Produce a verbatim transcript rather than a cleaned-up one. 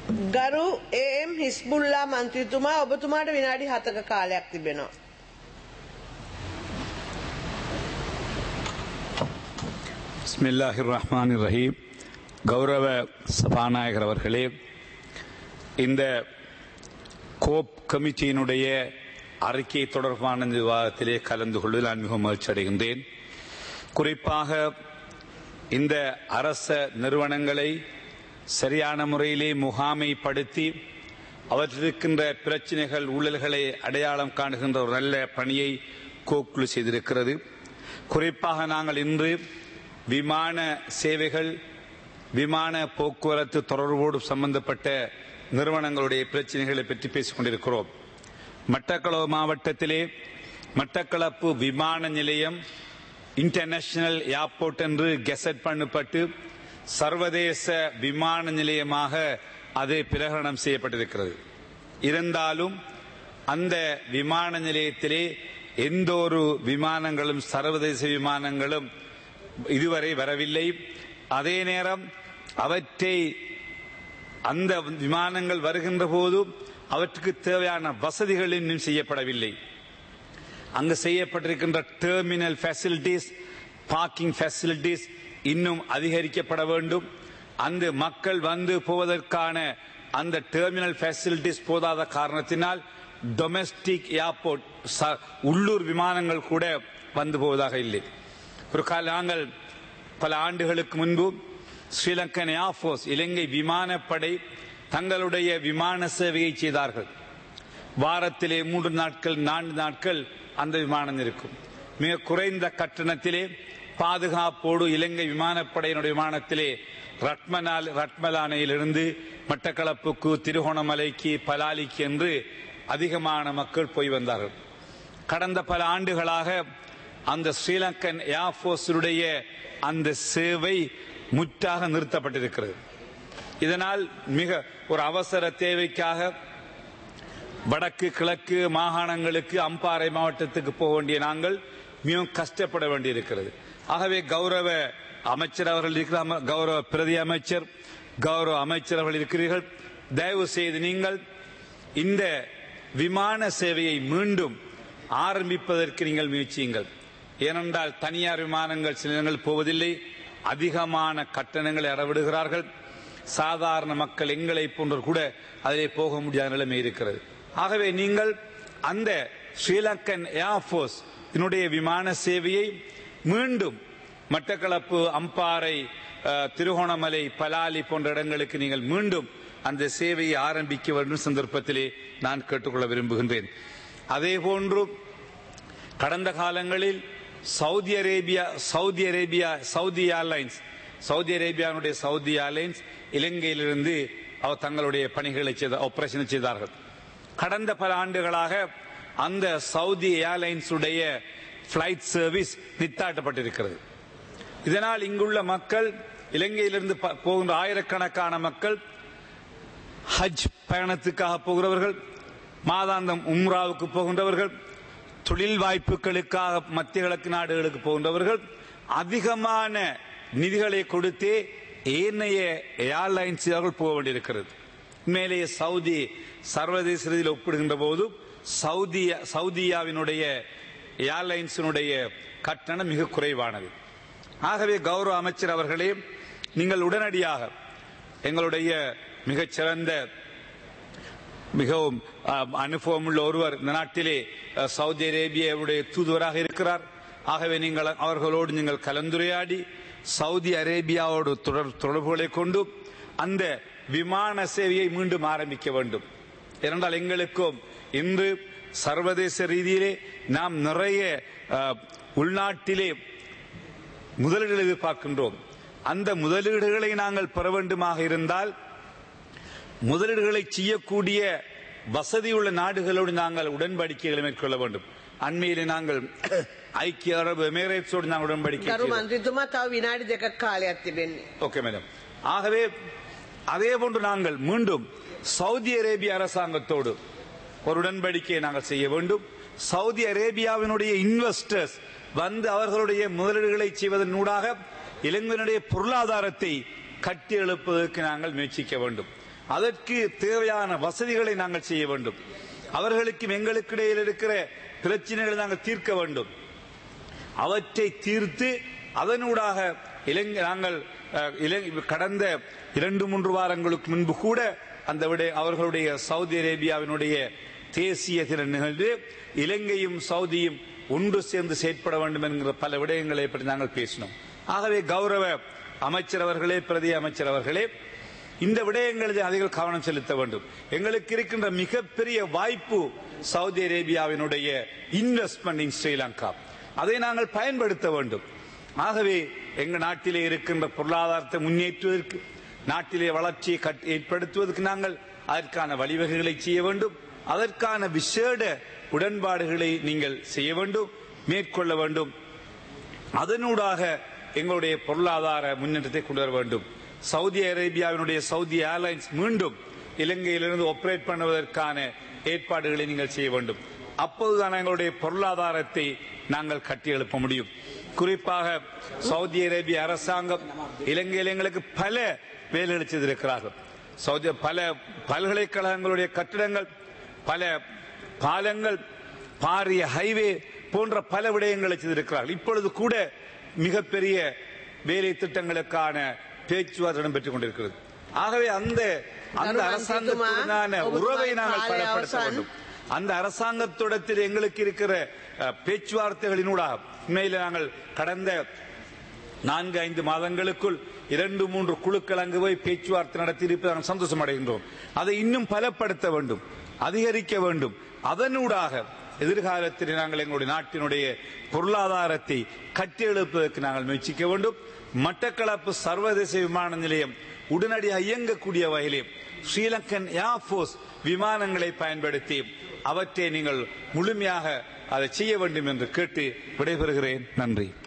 ගරු A.M.. Hezbollah මන්ත්‍රීතුමා ඔබතුමාට විනාඩි හතක කාලයක් තිබෙනවා. பிஸ்மில்லாஹிர் ரஹ்மானிர் ரஹீம். கௌரவ சபாநாயகர் அவர்களே, இந்த கோப் கமிட்டியினுடைய அறிக்கை தொடர்பான விவாதத்திலே கலந்து கொள்வதில் நான் மிகவும் மகிழ்ச்சி அடைகின்றேன். குறிப்பாக இந்த அரச நிறுவனங்களை சரியான முறையிலே முகாமைப்படுத்தி அவற்றிருக்கின்ற பிரச்சனைகள் ஊழல்களை அடையாளம் காணுகின்ற ஒரு நல்ல பணியை கோக்குழு செய்திருக்கிறது. குறிப்பாக நாங்கள் இன்று விமான சேவைகள் விமான போக்குவரத்து தொடர்போடு சம்பந்தப்பட்ட நிறுவனங்களுடைய பிரச்சனைகளை பற்றி பேசிக் கொண்டிருக்கிறோம். மட்டக்களப்பு மாவட்டத்திலே மட்டக்களப்பு விமான நிலையம் இன்டர்நேஷனல் ஏர்போர்ட் என்று கெசட் பண்ணப்பட்டு சர்வதேச விமான நிலையமாக அது பிரகடனம் செய்யப்பட்டிருக்கிறது. இருந்தாலும் அந்த விமான நிலையத்திலே எந்த ஒரு விமானங்களும் சர்வதேச விமானங்களும் இதுவரை வரவில்லை. அதே நேரம் அவற்றை அந்த விமானங்கள் வருகின்ற போது அவற்றுக்கு தேவையான வசதிகள் இன்னும் செய்யப்படவில்லை. அங்கு செய்யப்பட்டிருக்கின்ற டெர்மினல் ஃபெசிலிட்டிஸ், பார்க்கிங் ஃபெசிலிட்டிஸ் இன்னும் அதிகரிக்கப்பட வேண்டும். அந்த மக்கள் வந்து போவதற்கான அந்த டெர்மினல் ஃபெசிலிட்டிஸ் போதாத காரணத்தினால் டொமெஸ்டிக் ஏர்போர்ட் உள்ளூர் விமானங்கள் கூட வந்து போவதாக இல்லை. ஒரு கால நாங்கள் பல ஆண்டுகளுக்கு முன்பு ஸ்ரீலங்கன் ஏர்போர்ஸ் இலங்கை விமானப்படை தங்களுடைய விமான சேவையை செய்தார்கள். வாரத்திலே மூன்று நாட்கள் நான்கு நாட்கள் அந்த விமானம் இருக்கும். மிக குறைந்த கட்டணத்திலே பாதுகாப்போடு இலங்கை விமானப்படையினுடைய விமானத்திலே ரட்மனால் ரட்மலானையிலிருந்து மட்டக்களப்புக்கு, திருகோணமலைக்கு, பலாலிக்கு என்று அதிகமான மக்கள் போய் வந்தார்கள். கடந்த பல ஆண்டுகளாக அந்த ஸ்ரீலங்கன் ஏர்போர்ஸுடைய அந்த சேவை முற்றாக நிறுத்தப்பட்டிருக்கிறது. இதனால் மிக ஒரு அவசர தேவைக்காக வடக்கு கிழக்கு மாகாணங்களுக்கு அம்பாறை மாவட்டத்துக்கு போக வேண்டிய நாங்கள் மிகவும் கஷ்டப்பட வேண்டியிருக்கிறது. ஆகவே கௌரவ அமைச்சர் அவர்கள் இருக்கிற கௌரவ பிரதி அமைச்சர், கௌரவ அமைச்சர் அவர்கள் இருக்கிறீர்கள், தயவு செய்து நீங்கள் இந்த விமான சேவையை மீண்டும் ஆரம்பிப்பதற்கு நீங்கள் முயற்சியுங்கள். ஏனென்றால் தனியார் விமானங்கள் சில இடங்கள் போவதில்லை, அதிகமான கட்டணங்களை அறவிடுகிறார்கள். சாதாரண மக்கள் எங்களை போன்ற கூட அதிலே போக முடியாத நிலைமை இருக்கிறது. ஆகவே நீங்கள் அந்த ஸ்ரீலங்கன் ஏர்போர்ஸ் இதனுடைய விமான சேவையை மீண்டும் மட்டக்களப்பு, அம்பாறை, திருகோணமலை, பலாலி போன்ற இடங்களுக்கு நீங்கள் மீண்டும் அந்த சேவையை ஆரம்பிக்க வேண்டும் சந்தர்ப்பத்திலே நான் கேட்டுக்கொள்ள விரும்புகின்றேன். அதே போன்று கடந்த காலங்களில் Saudi Arabia Saudi Arabia Saudi Airlines Saudi அரேபியாவுடைய சவுதி ஏர்லைன்ஸ் இலங்கையிலிருந்து அவர் தங்களுடைய பணிகளை செய்த ஆபரேஷனை செய்தார்கள். கடந்த பல ஆண்டுகளாக அந்த சவுதி ஏர்லைன்ஸ் உடைய பிளைட் சர்வீஸ் நிறுத்தப்பட்டிருக்கிறது. இதனால் இங்குள்ள மக்கள், இலங்கையிலிருந்து போகின்ற ஆயிரக்கணக்கான மக்கள் ஹஜ் பயணத்துக்காக போகிறவர்கள், மாதாந்தம் உம்ராவுக்கு போகின்றவர்கள், தொழில் வாய்ப்புகளுக்காக மத்திய கிழக்கு நாடுகளுக்கு போகின்றவர்கள் அதிகமான நிதிகளை கொடுத்தே ஏனைய ஏர்லைன்ஸ் போக வேண்டியிருக்கிறது. உண்மையிலேயே சவுதி சர்வதேச ரீதியில் ஒப்பிடுகின்ற போது சவுதியா சவுதியாவினுடைய ஏர்லைன்ஸினுடைய கட்டணம் மிக குறைவானது. ஆகவே கௌரவ அமைச்சர் அவர்களே, நீங்கள் உடனடியாக எங்களுடைய மிகச்சிறந்த மிகவும் அனுபவம் உள்ள ஒருவர் இந்த நாட்டிலே சவுதி அரேபியாவுடைய தூதுவராக இருக்கிறார். ஆகவே நீங்கள் அவர்களோடு நீங்கள் கலந்துரையாடி சவுதி அரேபியாவோடு தொடர் தொடர்புகளை கொண்டு அந்த விமான சேவையை மீண்டும் ஆரம்பிக்க வேண்டும். ஏனென்றால் எங்களுக்கும் இன்று சர்வதேச ரீதியிலே நாம் நிறைய உள்நாட்டிலே முதலீடுகளை எதிர்பார்க்கின்றோம். அந்த முதலீடுகளை நாங்கள் பெற வேண்டுமாக இருந்தால் முதலீடுகளை செய்யக்கூடிய வசதியுள்ள நாடுகளோடு நாங்கள் உடன்படிக்கைகளை மேற்கொள்ள வேண்டும். அண்மையிலே நாங்கள் ஐக்கிய அரபு எமிரேட்ஸோடு நாங்கள் உடன்படிக்கை. Okay madam. ஆகவே அதே போன்று நாங்கள் மீண்டும் சவுதி அரேபிய அரசாங்கத்தோடு ஒரு உடன்படிக்கையை நாங்கள் செய்ய வேண்டும். சவுதி அரேபியாவினுடைய இன்வெஸ்டர்ஸ் வந்து அவர்களுடைய முதலீடுகளை செய்வதன் ஊடாக இலங்கையினுடைய பொருளாதாரத்தை கட்டி எழுப்பதற்கு நாங்கள் முயற்சிக்க வேண்டும். அதற்கு தேவையான வசதிகளை நாங்கள் செய்ய வேண்டும். அவர்களுக்கும் எங்களுக்கு இடையில் இருக்கிற பிரச்சனைகளை நாங்கள் தீர்க்க வேண்டும். அவற்றை தீர்த்து அதனூடாக இலங்கை நாங்கள் கடந்த இரண்டு மூன்று வாரங்களுக்கு முன்பு கூட அந்த விட அவர்களுடைய சவுதி அரேபியாவினுடைய தேசிய தின நிகழ்வு இலங்கையும் சவுதியும் ஒன்று சேர்ந்து செயற்பட வேண்டும் என்கிற பல விடயங்களை பற்றி நாங்கள் பேசினோம். ஆகவே கௌரவ அமைச்சர் அவர்களே, பிரதி அமைச்சர் அவர்களே, இந்த விடயங்களில் அதிக கவனம் செலுத்த வேண்டும். எங்களுக்கு இருக்கின்ற மிகப்பெரிய வாய்ப்பு சவுதி அரேபியாவினுடைய இன்வெஸ்ட்மெண்ட் இன் ஸ்ரீலங்கா. அதை நாங்கள் பயன்படுத்த வேண்டும். ஆகவே எங்கள் நாட்டிலே இருக்கின்ற பொருளாதாரத்தை முன்னேற்றுவதற்கு, நாட்டிலே வளர்ச்சியை ஏற்படுத்துவதற்கு நாங்கள் அதற்கான வழிவகைகளை செய்ய வேண்டும். அதற்கான விசேட உடன்பாடுகளை நீங்கள் செய்ய வேண்டும், மேற்கொள்ள வேண்டும். அதனூடாக எங்களுடைய பொருளாதார முன்னேற்றத்தை கொண்டு வர வேண்டும். சவுதி அரேபியாவினுடைய சவுதி ஏர்லைன்ஸ் மீண்டும் இலங்கையிலிருந்து ஆபரேட் பண்ணுவதற்கான ஏற்பாடுகளை நீங்கள் செய்ய வேண்டும். அப்போதுதான் எங்களுடைய பொருளாதாரத்தை நாங்கள் கட்டியெழுப்ப முடியும். குறிப்பாக சவுதி அரேபிய அரசாங்கம் இலங்கையில் எங்களுக்கு பல வேலைகளை செய்திருக்கிறார்கள். சவுதி பல பல்கலைக்கழகங்களுடைய கட்டிடங்கள், பல பாலங்கள், பாரிய ஹைவே போன்ற பல விடயங்களை செய்திருக்கிறார்கள். இப்பொழுது கூட மிகப்பெரிய வேலை திட்டங்களுக்கான பேச்சுவார்த்தை இடம்பெற்றுக் கொண்டிருக்கிறது. ஆகவே அந்த அந்த அரசாங்கத்துடனான உறவை நாங்கள் பலப்படுத்த வேண்டும். அந்த அரசாங்கத்துடத்தில் எங்களுக்கு இருக்கிற பேச்சுவார்த்தைகளினூடாக உண்மையில நாங்கள் கடந்த நான்கு ஐந்து மாதங்களுக்குள் இரண்டு மூன்று குழுக்கள் அங்கு போய் பேச்சுவார்த்தை நடத்தி இருப்பதை நாங்கள் சந்தோஷம் அடைகின்றோம். அதை இன்னும் பலப்படுத்த வேண்டும், அதிகரிக்க வேண்டும். அதனூடாக எதிர்காலத்தில் நாங்கள் எங்களுடைய நாட்டினுடைய பொருளாதாரத்தை கட்டியெழுப்பதற்கு நாங்கள் முயற்சிக்க வேண்டும். மட்டக்களப்பு சர்வதேச விமான நிலையம் உடனடியாக இயங்கக்கூடிய வகையிலே ஸ்ரீலங்கன் ஏர்போர்ஸ் விமானங்களை பயன்படுத்தி அவற்றை நீங்கள் முழுமையாக அதை செய்ய வேண்டும் என்று கேட்டு விடைபெறுகிறேன். நன்றி.